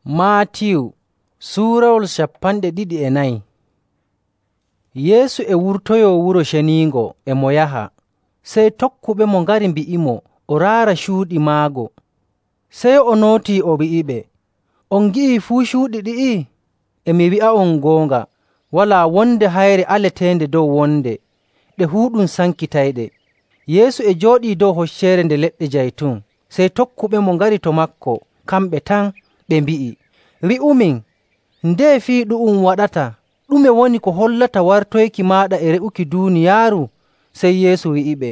Maatiyu suurawol 24. Yeesu e wurtoyo wuro ceniingo e mo yaha, sey tokkuɓe mo ngari mbi'imo o raara cuuɗi maago. Sey o nootii o wi'iɓe, on gi'ii fuu cuuɗi ɗi'i? E mi wi'a'on goonga, walaa wonde hayre aleteende dow wonde, ɗe fuu ɗum sankitayɗe. Yeesu e jooɗii dow hocceere nde leɗɗe jaytun, sey tokkuɓe mo ngari to maako kamɓe tan, ɓe mbi'i, wi'umin, ndee fii ɗu'um waɗata? Ɗume woni ko hollata wartoyki maaɗa e re'uki duuniyaaru? Sey Yeesu wi'iɓe,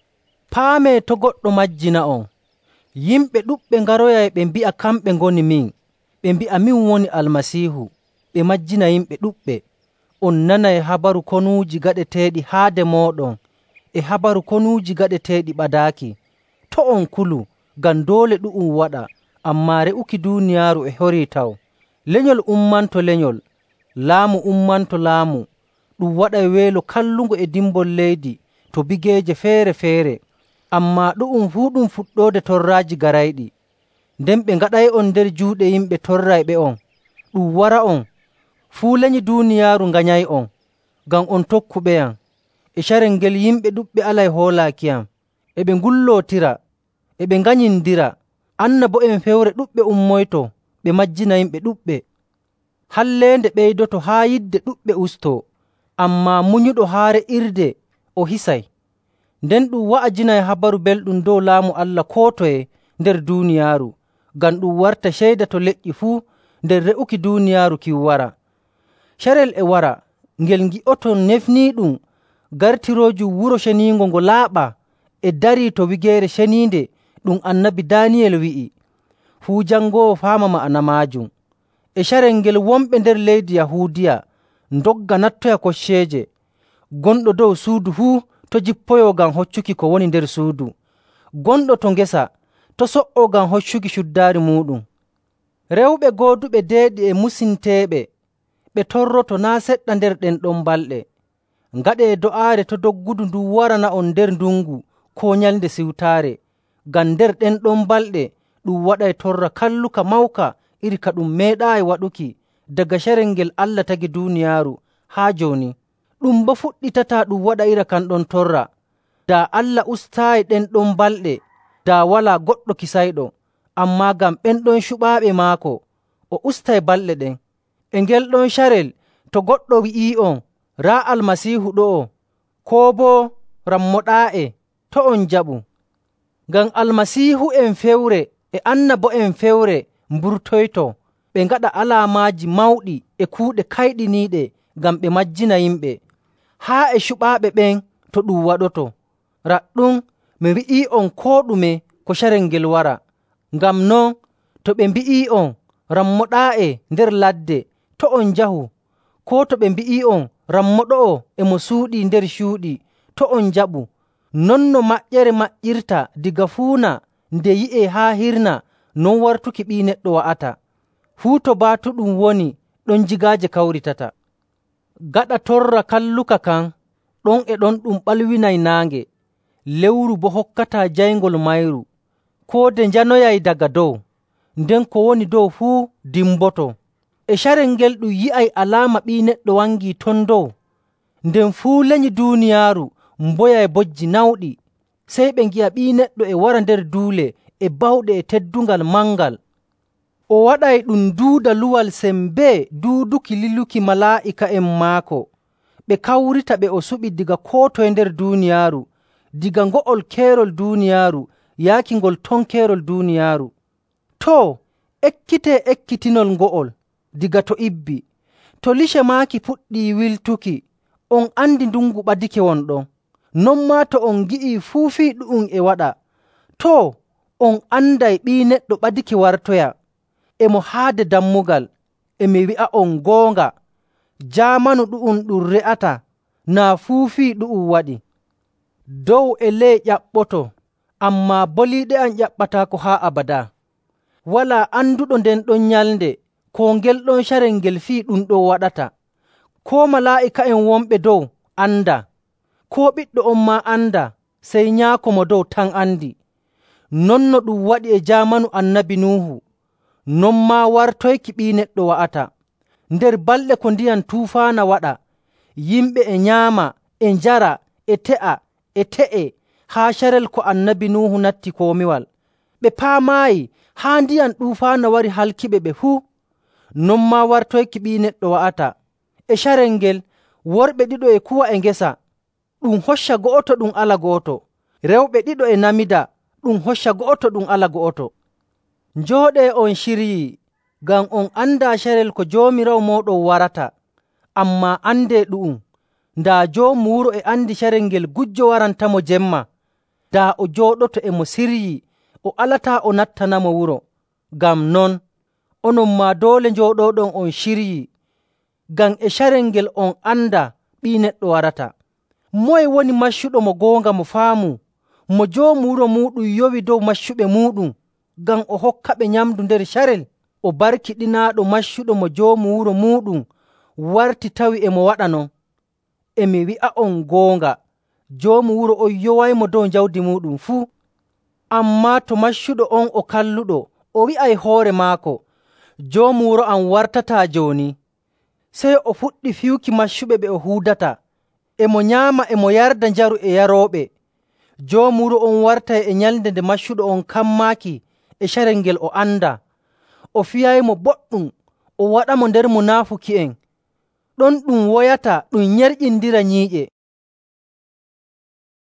paamee to goɗɗo majjina on. Yimɓe ɗuɗɓe ngaroyay ɓe mbi'a kamɓe ngoni min, ɓe mbi'a min woni Almasiihu, ɓe majjina yimɓe ɗuɗɓe. On nanay habaru konuuji gaɗeteeɗi haade mooɗon e habaru konuuji gaɗeteeɗi ɓadaaki. To' on kulu, ngam doole ɗu'um waɗa, ammaa re'uki duuniyaaru e horii taw. Lenyol ummanto lenyol, laamu ummanto laamu. Ɗum waɗay weelo kallungo e dimbol leydi to bigeeje feere‑feere. Ammaa ɗu'um fuu ɗum fuɗɗoode torraaji garayɗi. Nden ɓe ngaɗay'on nder juuɗe yimɓe torrayɓe on. Ɗum wara on, fuu lenyi duuniyaaru nganyay'on, ngam on tokkuɓeyam. E carel ngel yimɓe ɗuɗɓe alay hoolaaki am. E ɓe ngullootira, e ɓe nganyindira. Annabo'en fewre ɗuɗɓe ummoyto, ɓe majjina yimɓe ɗuɗɓe. Halleende ɓeydoto haa yidde ɗuɗɓe ustoo, ammaa munyuɗo haa re'irde o hisay. Nden ɗum wa'ajinay habaru belɗum dow laamu Allah koo toye nder duuniyaaru, ngam ɗum warta ceyda to leƴƴi fuu nder re'uki duuniyaaru kin wara. Carel e wara, ngel ngi'oton nefniiɗum gartiroojum wuro ceniingo ngo laaɓa e darii to wigeere ceniinde ɗum annabi Daaniyel wi'i. Fuu jangoowo faama ma'ana maajum. E carel ngel wonɓe nder leydi Yahuudiya ndogga nattoya kocceeje. Gonɗo dow suudu fuu to jippoyoo ngam hoccuki ko woni nder suudu. Gonɗo to ngesa to so''oo ngam hoccuki cuddaari muuɗum. Rewɓe gooduɓe deeɗi e musinteeɓe, ɓe torroto naa' seɗɗa nder ɗen ɗon balɗe. Ngaɗee do'aare to doggudu ndun warana on nder ndungu koo nyalnde siwtaare, ngam nder ɗen ɗon balɗe ɗum waɗay torra kalluka mawka iri ka ɗum meeɗaayi waɗuki daga carel ngel Allah tagi duuniyaaru haa jooni. Ɗum boo fuɗɗitataa ɗum waɗa ira kan ɗon torra. Daa Allah ustaayi ɗen ɗon balɗe, daa walaa goɗɗo kisayɗo. Ammaa ngam ɓen ɗon cuɓaaɓe maako, o ustay balɗe ɗen. E ngel ɗon carel, to goɗɗo wi'ii'on, raa Almasiihu ɗo'o, koo boo rammoɗaa'e, to on njaɓu. Ngam Almasiihu'en fewre e annabo'en fewre mburtoyto, ɓe ngaɗa alaamaaji mawɗi e kuuɗe kayɗiniiɗe ngam ɓe majjina yimɓe. Haa e cuɓaaɓe ɓen to ɗum waɗoto. Raɗɗum mi wi'ii'on koo ɗume ko carel ngel wara. Ngam non, to ɓe mbi'ii'on rammoɗaa'e nder ladde, to on njahu. Koo to ɓe mbi'ii'on rammoɗo'o e mo suuɗii nder cuuɗi, to on njaɓu. Non no maƴƴere maƴƴirta diga fuuna nde yi'ee haa hirna, non wartuki Ɓii Neɗɗo wa'ata. Fuu to baatuɗum woni, ɗon jigaaje kawritata. Gaɗa torra kalluka kan, ɗon e ɗon ɗum ɓalwinay naange, lewru boo hokkataa jayngol mayru. Koode njanoyay daga dow, nden ko woni dow fuu dimboto. E carel ngel ɗum yi'ay alaama Ɓii Neɗɗo wangii ton dow, nden fuu lenyi duuniyaaru mboyay bojji nawɗi. Sey ɓe ngi'a Ɓii Neɗɗo e wara nder duule e bawɗe e teddungal mangal. O waɗay ɗum duuda luwal sembee duuduki liluki malaa'ika'en maako. Ɓe kawrita ɓe o suɓi diga koo toye nder duuniyaaru, diga ngo'ol keerol duuniyaaru yaaki ngol ton keerol duuniyaaru. Too, ekkitee ekkitinol ngo'ol diga to ibbi. To lice maaki puɗɗii wiltuki, on andi ndungu ɓadike wonɗon. Non maa to on ngi'ii fuu fii ɗu'um e waɗa, too, on anday Ɓii Neɗɗo ɓadike wartoya. Emo haade dammugal, e mi wi'a'on goonga, jaamanu ɗu'um ɗum re'ata naa fuu fii ɗu'um waɗi. Dow e ley ƴaɓɓoto, ammaa boliiɗe am ƴaɓɓataako haa abadaa. Walaa anduɗo nden ɗon nyalnde, koo ngel ɗon carel ngel fii ɗum ɗon waɗata. Koo malaa'ika'en wonɓe dow anda, koo Ɓiɗɗo on maa anda, sey Nyaako mo dow tan andi. Non no ɗum waɗi e jaamanu annabi Nuuhu. non maa wartoyki Ɓii Neɗɗo wa'ata. Nder balɗe ko ndiyam tuufaana waɗa, yimɓe e nyaama, e njara, e te'a, e te'e, haa carel ko Annabi Nuhu natti komiwal. Ɓe paamaayi haa ndiyam tuufaana wari halkiɓe ɓe fuu. Non maa wartoyki Ɓii Neɗɗo wa'ata. E carel ngel worɓe ɗiɗo e kuwa e ngesa, ɗum hocca go'oto ɗum ala go'oto. Rewɓe ɗiɗo e namida, ɗum hocca go'oto ɗum ala go'oto. Njooɗee on ciryii, ngam on andaa carel ko Joomiraawo mooɗon warata. Ammaa andee ɗu'um, ndaa joomu wuro e andi carel ngel gujjo warantamo jemma. Ndaa o jooɗoto e mo siryii, o alataa o nattanamo wuro. Ngam non, onon maa doole njooɗoɗon on ciryii, ngam e carel ngel on anda Ɓii Neɗɗo warata. Moye woni maccuɗo mo goonga mo faamu, mo joomu wuro muɗum yowi dow maccuɓe muɗum ngam o hokka ɓe nyamdu nder carel? O barkiɗinaaɗo maccuɗo mo joomu wuro muɗum warti tawi e mo waɗa non. E mi wi'a'on goonga, joomu wuro on yowaymo dow jawdi muɗum fuu. Ammaa to maccuɗo on o kalluɗo, o wi'ay hoore maako, joomu wuro am wartataa jooni. Sey o fuɗɗi fiyuki maccuɓe ɓe o huudata, e mo nyaama e mo yarda njaru e yarooɓe. Joomu wuro on wartay e nyalnde nde maccuɗo on kammaaki e carel ngel o anda. O fiyaymo boɗɗum, o waɗamo nder munaafuki'en. Ɗon ɗum woyata ɗum nyerƴindira nyiiƴe.